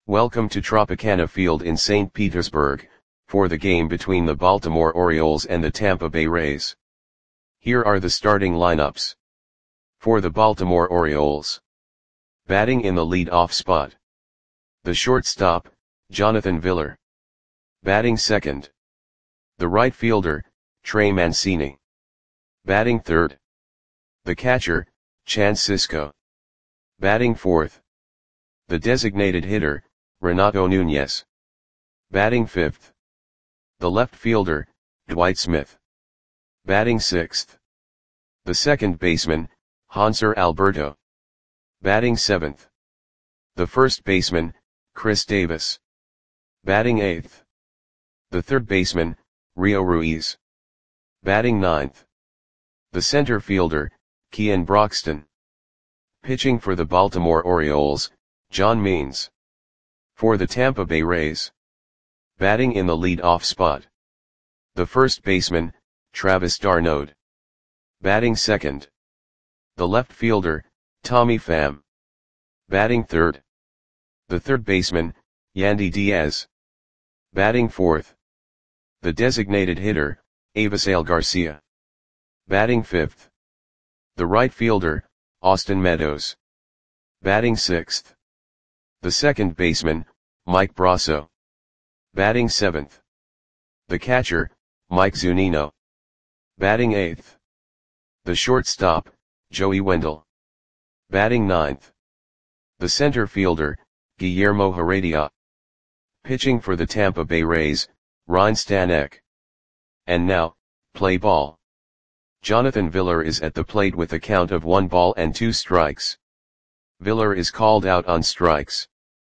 Welcome to Tropicana Field in St. Petersburg, for the game between the Baltimore Orioles and the Tampa Bay Rays. Here are the starting lineups. For the Baltimore Orioles. Batting in the lead-off spot. The shortstop, Jonathan Villar. Batting second. The right fielder, Trey Mancini. Batting third. The catcher, Chance Sisco. Batting fourth. The designated hitter, Renato Nunez. Batting fifth. The left fielder, Dwight Smith. Batting sixth. The second baseman, Hanser Alberto. Batting seventh. The first baseman, Chris Davis. Batting eighth. The third baseman, Rio Ruiz. Batting ninth. The center fielder, Kean Broxton. Pitching for the Baltimore Orioles, John Means. For the Tampa Bay Rays. Batting in the lead-off spot. The first baseman, Travis d'Arnaud. Batting second. The left fielder, Tommy Pham. Batting third. The third baseman, Yandy Diaz. Batting fourth. The designated hitter, Avisail Garcia. Batting fifth. The right fielder, Austin Meadows. Batting sixth. The second baseman, Mike Brosseau. Batting seventh. The catcher, Mike Zunino. Batting eighth. The shortstop, Joey Wendell. Batting ninth. The center fielder, Guillermo Heredia. Pitching for the Tampa Bay Rays, Ryne Stanek. And now, play ball. Jonathan Villar is at the plate with a count of 1 ball and 2 strikes. Villar is called out on strikes.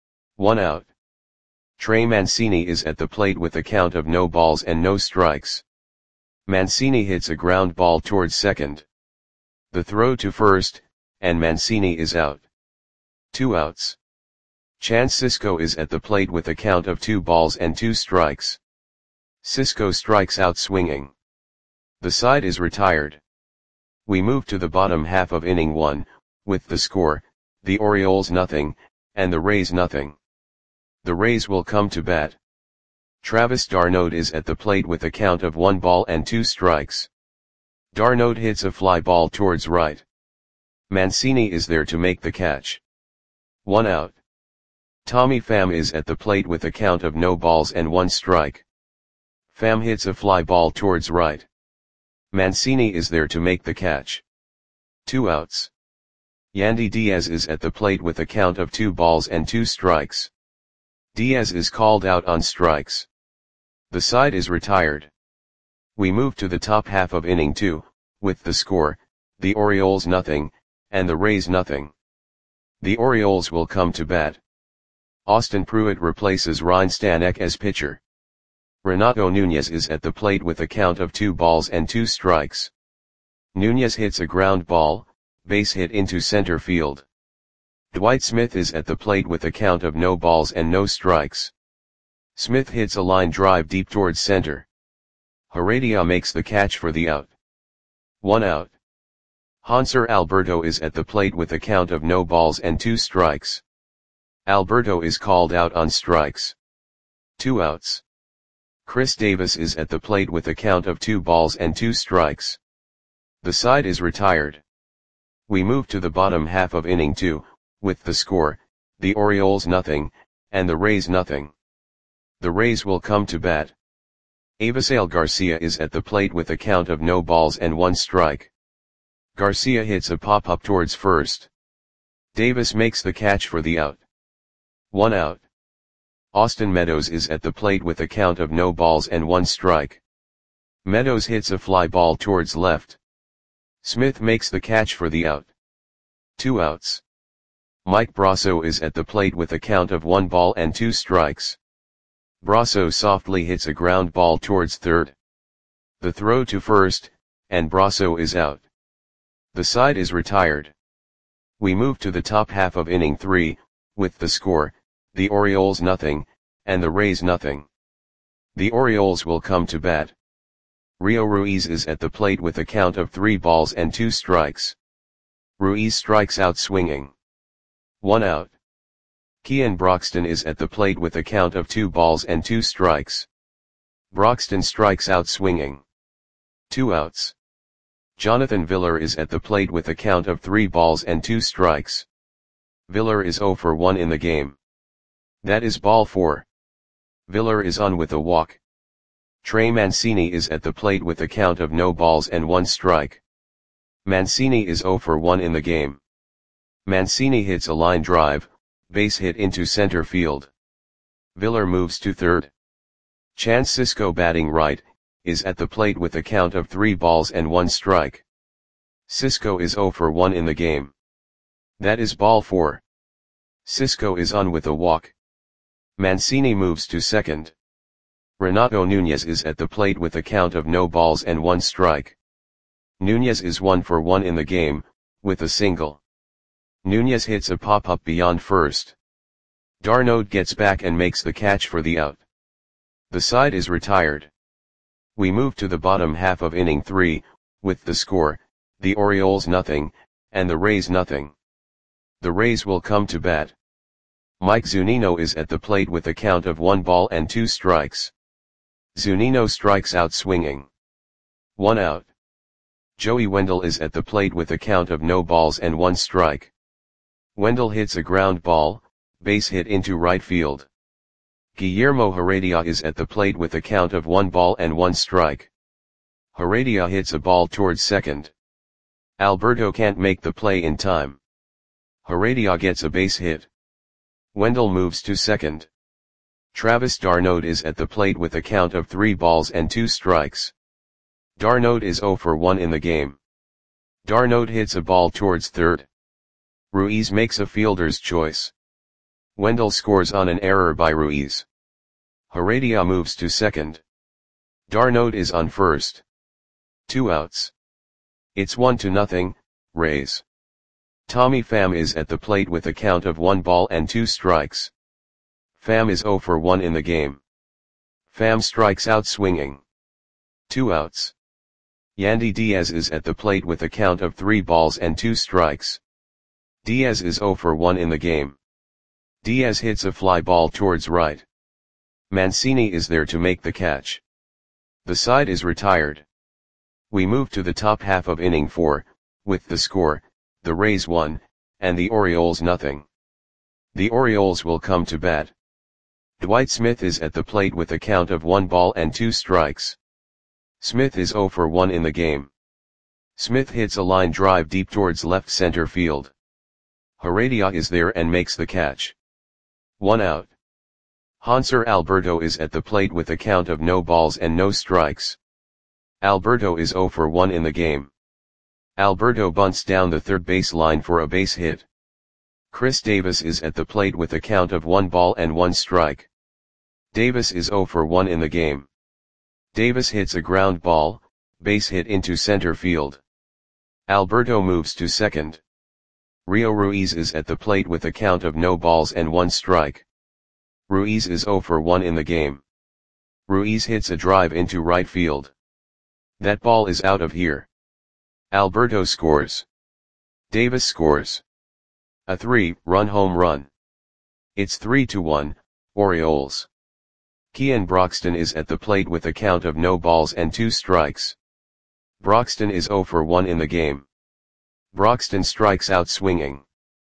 1 out. Trey Mancini is at the plate with a count of no balls and no strikes. Mancini hits a ground ball towards second. The throw to first, and Mancini is out. 2 outs. Chance Sisco is at the plate with a count of 2 balls and 2 strikes. Sisco strikes out swinging. The side is retired. We move to the bottom half of inning 1, with the score, the Orioles nothing, and the Rays nothing. The Rays will come to bat. Travis d'Arnaud is at the plate with a count of 1 ball and 2 strikes. d'Arnaud hits a fly ball towards right. Mancini is there to make the catch. 1 out. Tommy Pham is at the plate with a count of no balls and 1 strike. Pham hits a fly ball towards right. Mancini is there to make the catch. 2 outs. Yandy Diaz is at the plate with a count of 2 balls and 2 strikes. Diaz is called out on strikes. The side is retired. We move to the top half of inning 2, with the score, the Orioles nothing, and the Rays nothing. The Orioles will come to bat. Austin Pruitt replaces Ryne Stanek as pitcher. Renato Nunez is at the plate with a count of 2 balls and 2 strikes. Nunez hits a ground ball, base hit into center field. Dwight Smith is at the plate with a count of no balls and no strikes. Smith hits a line drive deep towards center. Heredia makes the catch for the out. 1 out. Hanser Alberto is at the plate with a count of no balls and 2 strikes. Alberto is called out on strikes. 2 outs. Chris Davis is at the plate with a count of 2 balls and 2 strikes. The side is retired. We move to the bottom half of inning 2, with the score, the Orioles nothing, and the Rays nothing. The Rays will come to bat. Avisail Garcia is at the plate with a count of no balls and 1 strike. Garcia hits a pop-up towards first. Davis makes the catch for the out. 1 out. Austin Meadows is at the plate with a count of no balls and 1 strike. Meadows hits a fly ball towards left. Smith makes the catch for the out. 2 outs. Mike Brosseau is at the plate with a count of 1 ball and 2 strikes. Brosseau softly hits a ground ball towards third. The throw to first, and Brosseau is out. The side is retired. We move to the top half of inning 3, with the score, the Orioles nothing, and the Rays nothing. The Orioles will come to bat. Rio Ruiz is at the plate with a count of 3 balls and 2 strikes. Ruiz strikes out swinging. 1 out. Kean Broxton is at the plate with a count of 2 balls and 2 strikes. Broxton strikes out swinging. 2 outs. Jonathan Villar is at the plate with a count of 3 balls and 2 strikes. Villar is 0 for 1 in the game. That is ball 4. Villar is on with a walk. Trey Mancini is at the plate with a count of no balls and 1 strike. Mancini is 0 for 1 in the game. Mancini hits a line drive, base hit into center field. Villar moves to third. Chance Sisco, batting right, is at the plate with a count of 3 balls and 1 strike. Sisco is 0 for 1 in the game. That is ball 4. Sisco is on with a walk. Mancini moves to second. Renato Nunez is at the plate with a count of no balls and 1 strike. Nunez is 1 for 1 in the game, with a single. Nunez hits a pop-up beyond first. d'Arnaud gets back and makes the catch for the out. The side is retired. We move to the bottom half of inning 3, with the score, the Orioles nothing, and the Rays nothing. The Rays will come to bat. Mike Zunino is at the plate with a count of 1 ball and 2 strikes. Zunino strikes out swinging. 1 out. Joey Wendell is at the plate with a count of no balls and 1 strike. Wendell hits a ground ball, base hit into right field. Guillermo Heredia is at the plate with a count of 1 ball and 1 strike. Heredia hits a ball towards second. Alberto can't make the play in time. Heredia gets a base hit. Wendell moves to second. Travis d'Arnaud is at the plate with a count of 3 balls and 2 strikes. d'Arnaud is 0 for 1 in the game. d'Arnaud hits a ball towards third. Ruiz makes a fielder's choice. Wendell scores on an error by Ruiz. Heredia moves to second. d'Arnaud is on first. 2 outs. It's 1-0, Rays. Tommy Pham is at the plate with a count of 1 ball and 2 strikes. Pham is 0 for 1 in the game. Pham strikes out swinging. 2 outs. Yandy Diaz is at the plate with a count of 3 balls and 2 strikes. Diaz is 0 for 1 in the game. Diaz hits a fly ball towards right. Mancini is there to make the catch. The side is retired. We move to the top half of inning 4, with the score, the Rays 1, and the Orioles nothing. The Orioles will come to bat. Dwight Smith is at the plate with a count of 1 ball and 2 strikes. Smith is 0 for 1 in the game. Smith hits a line drive deep towards left center field. Heredia is there and makes the catch. 1 out. Hanser Alberto is at the plate with a count of no balls and no strikes. Alberto is 0 for 1 in the game. Alberto bunts down the third base line for a base hit. Chris Davis is at the plate with a count of 1 ball and 1 strike. Davis is 0 for 1 in the game. Davis hits a ground ball, base hit into center field. Alberto moves to second. Rio Ruiz is at the plate with a count of no balls and 1 strike. Ruiz is 0 for 1 in the game. Ruiz hits a drive into right field. That ball is out of here. Alberto scores. Davis scores. A 3-run home run. It's 3-1, Orioles. Kean Broxton is at the plate with a count of no balls and 2 strikes. Broxton is 0 for 1 in the game. Broxton strikes out swinging.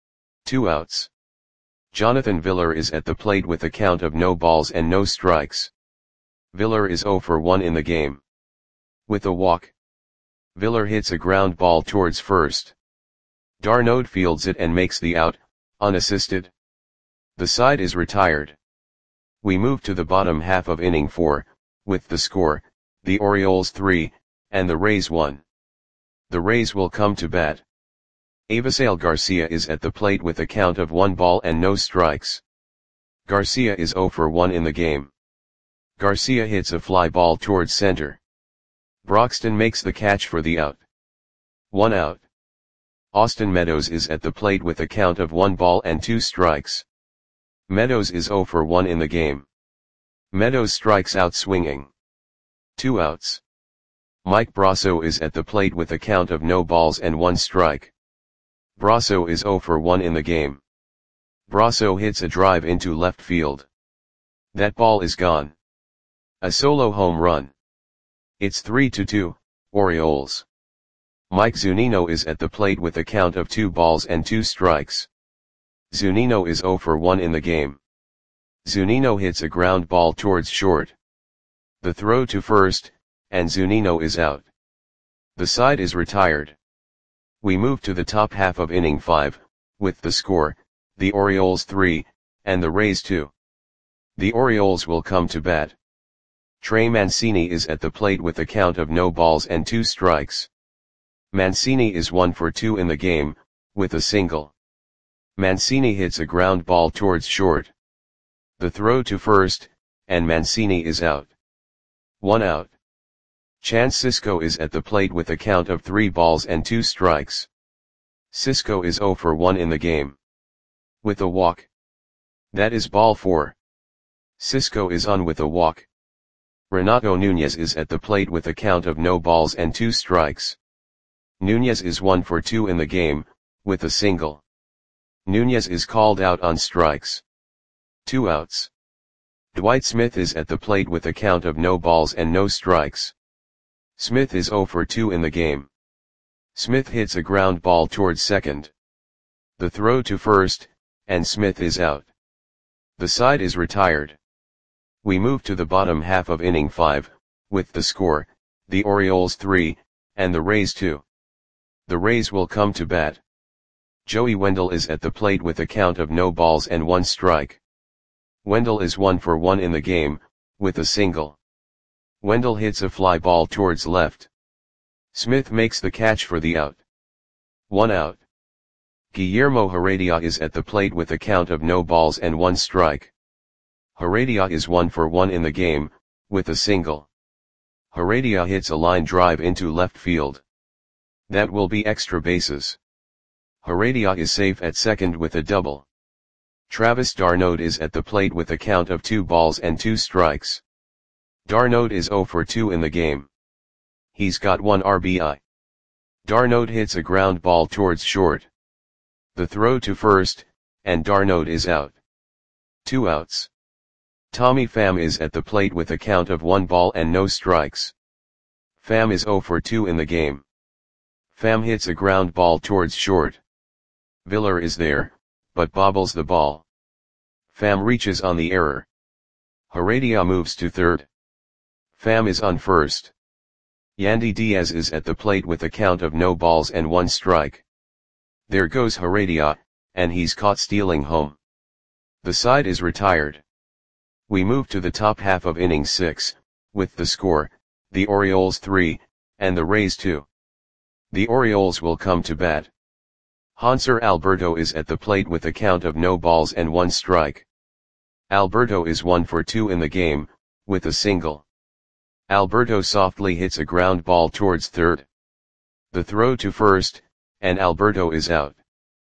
2 outs. Jonathan Villar is at the plate with a count of no balls and no strikes. Villar is 0 for 1 in the game. With a walk. Villar hits a ground ball towards first. d'Arnaud fields it and makes the out, unassisted. The side is retired. We move to the bottom half of inning 4, with the score, the Orioles 3, and the Rays 1. The Rays will come to bat. Avisail Garcia is at the plate with a count of 1 ball and no strikes. Garcia is 0 for 1 in the game. Garcia hits a fly ball towards center. Broxton makes the catch for the out. 1 out. Austin Meadows is at the plate with a count of 1 ball and 2 strikes. Meadows is 0 for 1 in the game. Meadows strikes out swinging. 2 outs. Mike Brasso is at the plate with a count of no balls and 1 strike. Brasso is 0 for 1 in the game. Brasso hits a drive into left field. That ball is gone. A solo home run. It's 3-2, Orioles. Mike Zunino is at the plate with a count of 2 balls and 2 strikes. Zunino is 0 for 1 in the game. Zunino hits a ground ball towards short. The throw to first, and Zunino is out. The side is retired. We move to the top half of inning 5, with the score, the Orioles 3, and the Rays 2. The Orioles will come to bat. Trey Mancini is at the plate with a count of no balls and 2 strikes. Mancini is 1 for 2 in the game, with a single. Mancini hits a ground ball towards short. The throw to first, and Mancini is out. 1 out. Chance Sisco is at the plate with a count of 3 balls and 2 strikes. Sisco is 0 for 1 in the game. With a walk. That is ball 4. Sisco is on with a walk. Renato Nunez is at the plate with a count of no balls and 2 strikes. Nunez is 1 for 2 in the game, with a single. Nunez is called out on strikes. 2 outs. Dwight Smith is at the plate with a count of no balls and no strikes. Smith is 0 for 2 in the game. Smith hits a ground ball towards second. The throw to first, and Smith is out. The side is retired. We move to the bottom half of inning 5, with the score, the Orioles 3, and the Rays 2. The Rays will come to bat. Joey Wendell is at the plate with a count of no balls and 1 strike. Wendell is 1 for 1 in the game, with a single. Wendell hits a fly ball towards left. Smith makes the catch for the out. 1 out. Guillermo Heredia is at the plate with a count of no balls and 1 strike. Heredia is 1 for 1 in the game, with a single. Heredia hits a line drive into left field. That will be extra bases. Heredia is safe at second with a double. Travis d'Arnaud is at the plate with a count of 2 balls and 2 strikes. d'Arnaud is 0 for 2 in the game. He's got 1 RBI. d'Arnaud hits a ground ball towards short. The throw to first, and d'Arnaud is out. 2 outs. Tommy Pham is at the plate with a count of 1 ball and no strikes. Pham is 0 for 2 in the game. Pham hits a ground ball towards short. Villar is there, but bobbles the ball. Pham reaches on the error. Heredia moves to third. Pham is on first. Yandy Diaz is at the plate with a count of no balls and 1 strike. There goes Heredia, and he's caught stealing home. The side is retired. We move to the top half of inning 6, with the score, the Orioles 3, and the Rays 2. The Orioles will come to bat. Hanser Alberto is at the plate with a count of no balls and 1 strike. Alberto is 1 for 2 in the game, with a single. Alberto softly hits a ground ball towards third. The throw to first, and Alberto is out.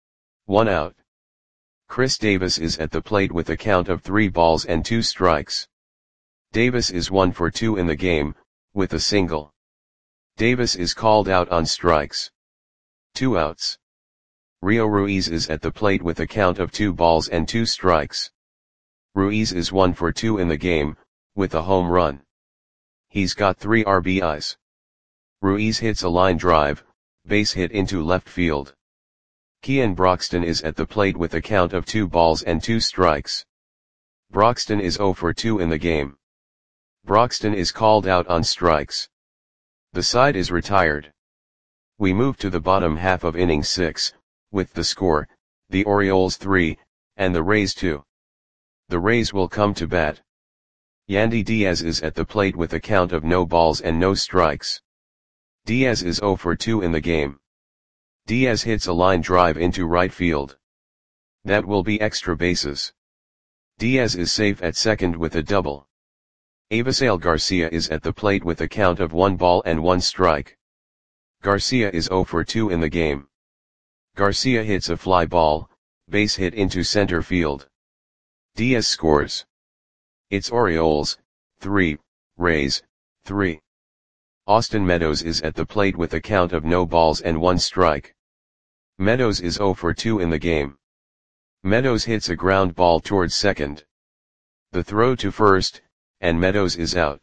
1 out. Chris Davis is at the plate with a count of 3 balls and 2 strikes. Davis is 1 for 2 in the game, with a single. Davis is called out on strikes. 2 outs. Rio Ruiz is at the plate with a count of 2 balls and 2 strikes. Ruiz is 1 for 2 in the game, with a home run. He's got 3 RBIs. Ruiz hits a line drive, base hit into left field. Kean Broxton is at the plate with a count of 2 balls and 2 strikes. Broxton is 0 for 2 in the game. Broxton is called out on strikes. The side is retired. We move to the bottom half of inning 6, with the score, the Orioles 3, and the Rays 2. The Rays will come to bat. Yandy Diaz is at the plate with a count of no balls and no strikes. Diaz is 0 for 2 in the game. Diaz hits a line drive into right field. That will be extra bases. Diaz is safe at second with a double. Avisail Garcia is at the plate with a count of 1 ball and 1 strike. Garcia is 0 for 2 in the game. Garcia hits a fly ball, base hit into center field. Diaz scores. It's Orioles, 3, Rays, 3. Austin Meadows is at the plate with a count of no balls and 1 strike. Meadows is 0 for 2 in the game. Meadows hits a ground ball towards second. The throw to first, and Meadows is out.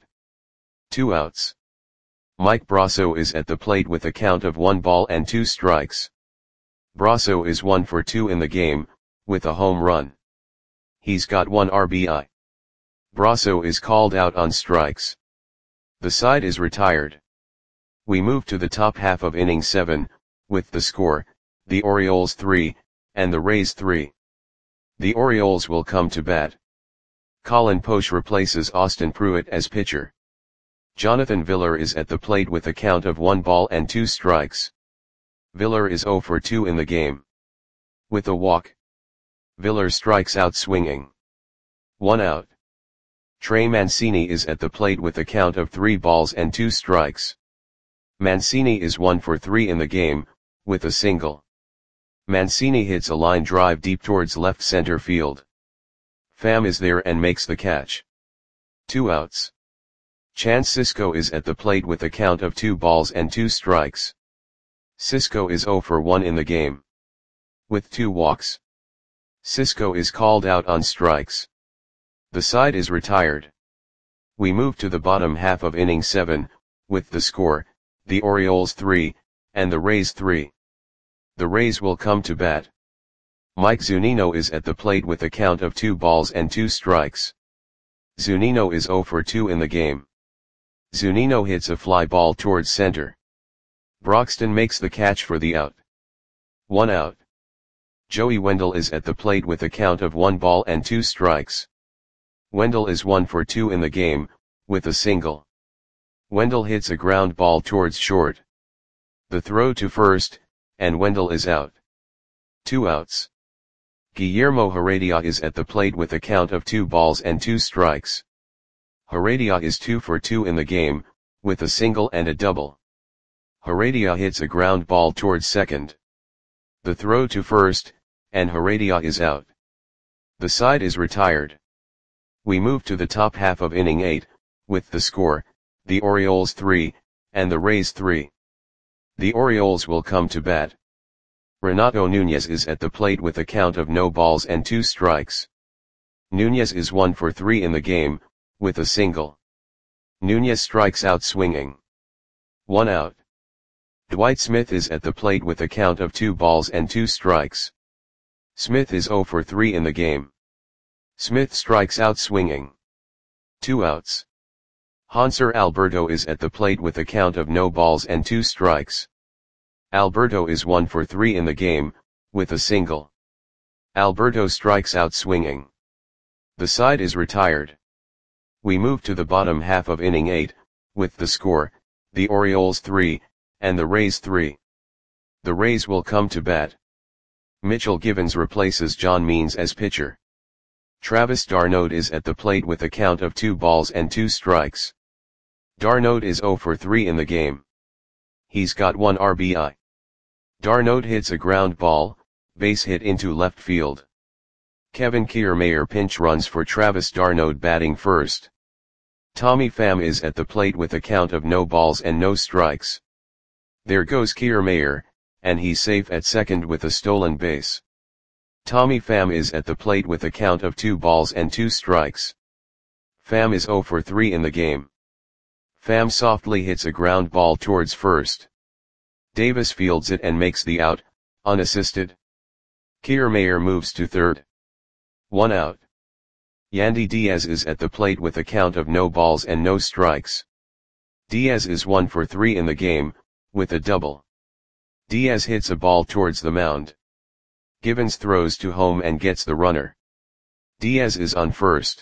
2 outs. Mike Brosseau is at the plate with a count of 1 ball and 2 strikes. Brosseau is 1 for 2 in the game, with a home run. He's got 1 RBI. Brosseau is called out on strikes. The side is retired. We move to the top half of inning 7, with the score, the Orioles 3, and the Rays 3. The Orioles will come to bat. Colin Poche replaces Austin Pruitt as pitcher. Jonathan Villar is at the plate with a count of 1 ball and 2 strikes. Villar is 0 for 2 in the game. With a walk, Villar strikes out swinging. 1 out. Trey Mancini is at the plate with a count of 3 balls and 2 strikes. Mancini is 1 for 3 in the game, with a single. Mancini hits a line drive deep towards left center field. Pham is there and makes the catch. 2 outs. Chance Sisco is at the plate with a count of 2 balls and 2 strikes. Sisco is 0 for 1 in the game. With 2 walks, Sisco is called out on strikes. The side is retired. We move to the bottom half of inning 7, with the score, the Orioles 3, and the Rays 3. The Rays will come to bat. Mike Zunino is at the plate with a count of 2 balls and 2 strikes. Zunino is 0 for 2 in the game. Zunino hits a fly ball towards center. Broxton makes the catch for the out. 1 out. Joey Wendell is at the plate with a count of 1 ball and 2 strikes. Wendell is 1 for 2 in the game, with a single. Wendell hits a ground ball towards short. The throw to first, and Wendell is out. 2 outs. Guillermo Heredia is at the plate with a count of 2 balls and 2 strikes. Heredia is 2 for 2 in the game, with a single and a double. Heredia hits a ground ball towards second. The throw to first, and Heredia is out. The side is retired. We move to the top half of inning 8, with the score, the Orioles 3, and the Rays 3. The Orioles will come to bat. Renato Nunez is at the plate with a count of no balls and 2 strikes. Nunez is 1 for 3 in the game, with a single. Nunez strikes out swinging. 1 out. Dwight Smith is at the plate with a count of 2 balls and 2 strikes. Smith is 0 for 3 in the game. Smith strikes out swinging. 2 outs. Hanser Alberto is at the plate with a count of no balls and 2 strikes. Alberto is 1 for 3 in the game, with a single. Alberto strikes out swinging. The side is retired. We move to the bottom half of inning 8, with the score, the Orioles 3, and the Rays 3. The Rays will come to bat. Mitchell Givens replaces John Means as pitcher. Travis d'Arnaud is at the plate with a count of 2 balls and 2 strikes. d'Arnaud is 0 for 3 in the game. He's got 1 RBI. d'Arnaud hits a ground ball, base hit into left field. Kevin Kiermaier pinch runs for Travis d'Arnaud batting first. Tommy Pham is at the plate with a count of no balls and no strikes. There goes Kiermaier, and he's safe at second with a stolen base. Tommy Pham is at the plate with a count of 2 balls and 2 strikes. Pham is 0 for 3 in the game. Pham softly hits a ground ball towards first. Davis fields it and makes the out, unassisted. Kiermaier moves to third. 1 out. Yandy Diaz is at the plate with a count of no balls and no strikes. Diaz is 1 for 3 in the game, with a double. Diaz hits a ball towards the mound. Givens throws to home and gets the runner. Diaz is on first.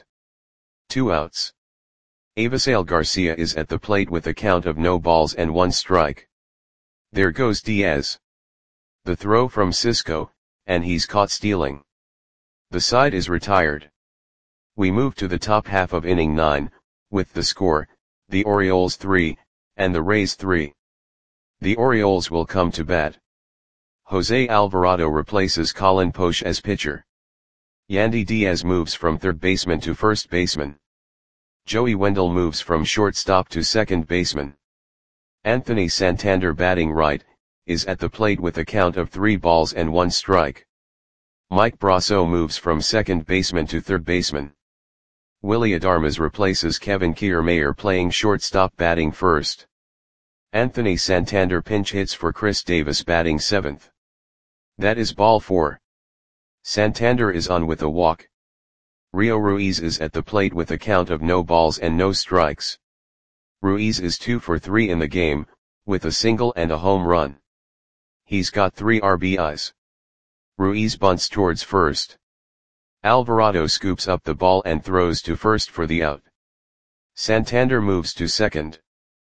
2 outs. Avisail Garcia is at the plate with a count of no balls and 1 strike. There goes Diaz. The throw from Sisco, and he's caught stealing. The side is retired. We move to the top half of inning 9, with the score, the Orioles 3, and the Rays 3. The Orioles will come to bat. Jose Alvarado replaces Colin Poche as pitcher. Yandy Diaz moves from third baseman to first baseman. Joey Wendell moves from shortstop to second baseman. Anthony Santander batting right, is at the plate with a count of 3 balls and 1 strike. Mike Brosseau moves from second baseman to third baseman. Willy Adames replaces Kevin Kiermaier playing shortstop batting first. Anthony Santander pinch hits for Chris Davis batting seventh. That is ball 4. Santander is on with a walk. Rio Ruiz is at the plate with a count of no balls and no strikes. Ruiz is 2 for 3 in the game, with a single and a home run. He's got 3 RBIs. Ruiz bunts towards first. Alvarado scoops up the ball and throws to first for the out. Santander moves to second.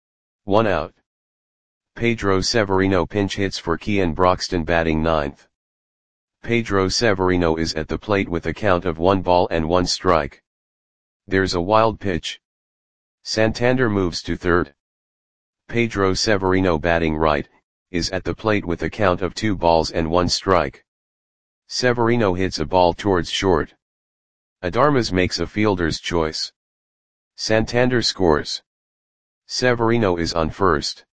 1 out. Pedro Severino pinch hits for Kean Broxton batting ninth. Pedro Severino is at the plate with a count of 1 ball and 1 strike. There's a wild pitch. Santander moves to third. Pedro Severino batting right, is at the plate with a count of 2 balls and 1 strike. Severino hits a ball towards short. Adames makes a fielder's choice. Santander scores. Severino is on first.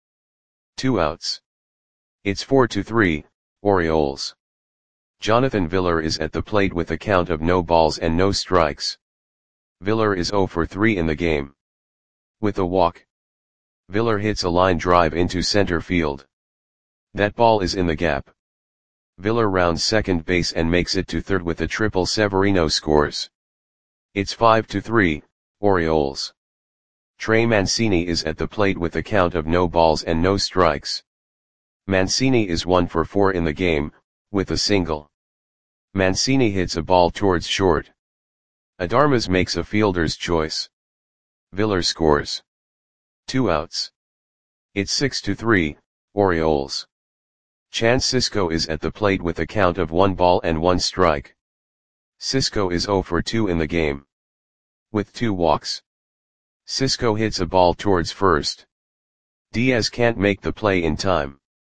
2 outs. It's 4-3, Orioles. Jonathan Villar is at the plate with a count of no balls and no strikes. Villar is 0 for 3 in the game. With a walk. Villar hits a line drive into center field. That ball is in the gap. Villar rounds second base and makes it to third with a triple. Severino scores. It's 5-3, Orioles. Trey Mancini is at the plate with a count of no balls and no strikes. Mancini is 1 for 4 in the game, with a single. Mancini hits a ball towards short. Adames makes a fielder's choice. Villar scores. 2 outs. It's 6-3, Orioles. Chance Sisco is at the plate with a count of 1 ball and 1 strike. Sisco is 0 for 2 in the game. With 2 walks. Sisco hits a ball towards first. Diaz can't make the play in time.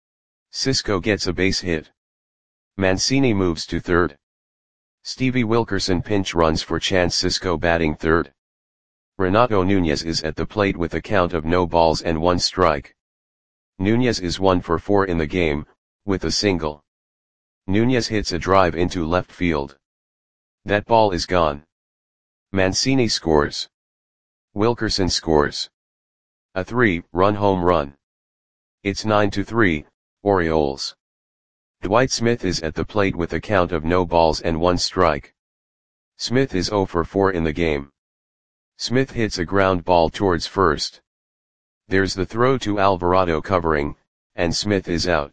Sisco gets a base hit. Mancini moves to third. Stevie Wilkerson pinch runs for Chance Sisco batting third. Renato Nunez is at the plate with a count of no balls and 1 strike. Nunez is 1 for 4 in the game, with a single. Nunez hits a drive into left field. That ball is gone. Mancini scores. Wilkerson scores. A 3-run home run. It's 9-3, Orioles. Dwight Smith is at the plate with a count of no balls and 1 strike. Smith is 0 for 4 in the game. Smith hits a ground ball towards first. There's the throw to Alvarado covering, and Smith is out.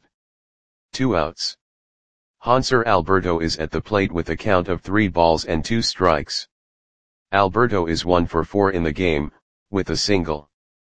2 outs. Hanser Alberto is at the plate with a count of 3 balls and 2 strikes. Alberto is 1 for 4 in the game, with a single.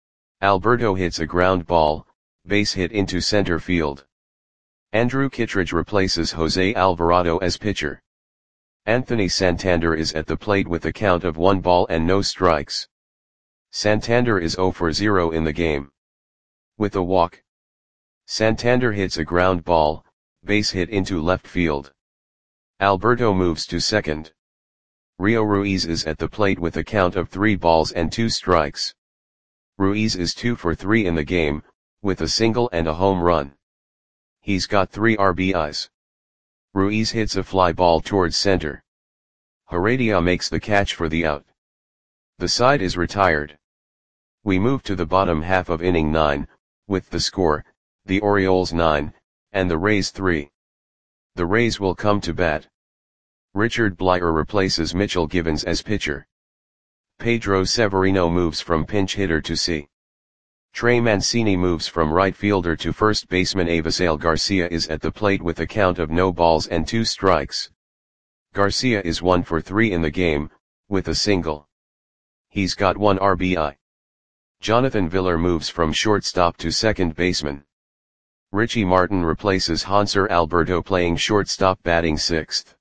Alberto hits a ground ball, base hit into center field. Andrew Kittredge replaces Jose Alvarado as pitcher. Anthony Santander is at the plate with a count of 1 ball and no strikes. Santander is 0 for 0 in the game. With a walk. Santander hits a ground ball, base hit into left field. Alberto moves to second. Rio Ruiz is at the plate with a count of 3 balls and 2 strikes. Ruiz is 2 for 3 in the game, with a single and a home run. He's got 3 RBIs. Ruiz hits a fly ball towards center. Heredia makes the catch for the out. The side is retired. We move to the bottom half of inning 9, with the score, the Orioles 9, and the Rays 3. The Rays will come to bat. Richard Bleier replaces Mitchell Givens as pitcher. Pedro Severino moves from pinch hitter to C. Trey Mancini moves from right fielder to first baseman. Avisail Garcia is at the plate with a count of no balls and 2 strikes. Garcia is 1 for 3 in the game, with a single. He's got 1 RBI. Jonathan Villar moves from shortstop to second baseman. Richie Martin replaces Hanser Alberto playing shortstop batting 6th.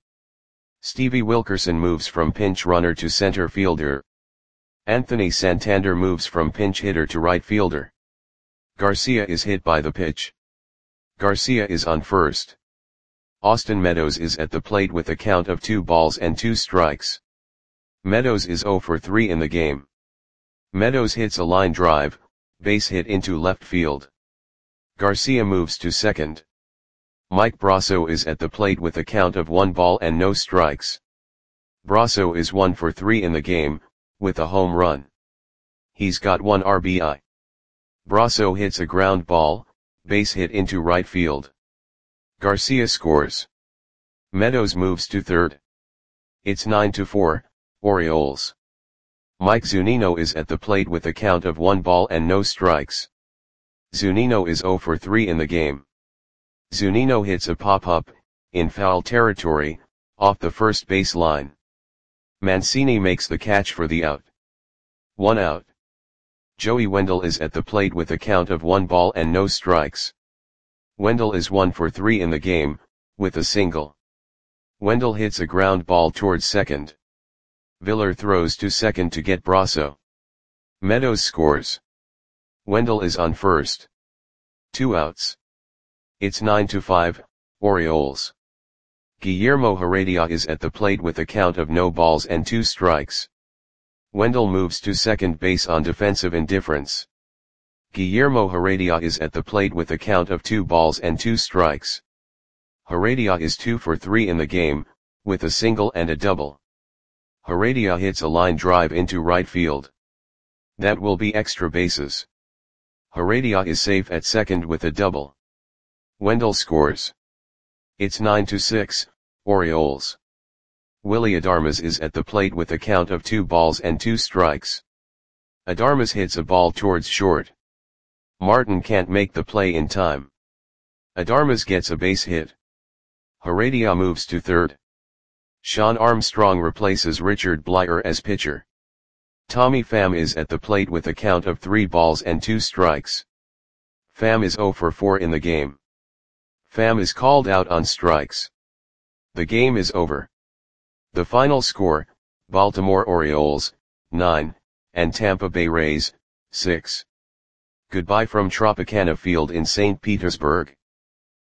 Stevie Wilkerson moves from pinch runner to center fielder. Anthony Santander moves from pinch hitter to right fielder. Garcia is hit by the pitch. Garcia is on first. Austin Meadows is at the plate with a count of 2 balls and 2 strikes. Meadows is 0 for 3 in the game. Meadows hits a line drive, base hit into left field. Garcia moves to second. Mike Brosseau is at the plate with a count of 1 ball and no strikes. Brosseau is 1 for 3 in the game, with a home run. He's got 1 RBI. Brosseau hits a ground ball, base hit into right field. Garcia scores. Meadows moves to third. It's 9-4, Orioles. Mike Zunino is at the plate with a count of 1 ball and no strikes. Zunino is 0 for 3 in the game. Zunino hits a pop-up, in foul territory, off the first base line. Mancini makes the catch for the out. 1 out. Joey Wendle is at the plate with a count of 1 ball and no strikes. Wendle is 1 for 3 in the game, with a single. Wendle hits a ground ball towards second. Viller throws to second to get Brosseau. Meadows scores. Wendle is on first. 2 outs. It's 9-5, Orioles. Guillermo Heredia is at the plate with a count of no balls and 2 strikes. Wendle moves to second base on defensive indifference. Guillermo Heredia is at the plate with a count of 2 balls and 2 strikes. Heredia is 2 for 3 in the game, with a single and a double. Heredia hits a line drive into right field. That will be extra bases. Heredia is safe at second with a double. Wendle scores. It's 9-6, Orioles. Willy Adames is at the plate with a count of 2 balls and 2 strikes. Adames hits a ball towards short. Martin can't make the play in time. Adames gets a base hit. Heredia moves to third. Sean Armstrong replaces Richard Bleier as pitcher. Tommy Pham is at the plate with a count of 3 balls and 2 strikes. Pham is 0 for 4 in the game. Pham is called out on strikes. The game is over. The final score, Baltimore Orioles, 9, and Tampa Bay Rays, 6. Goodbye from Tropicana Field in St. Petersburg.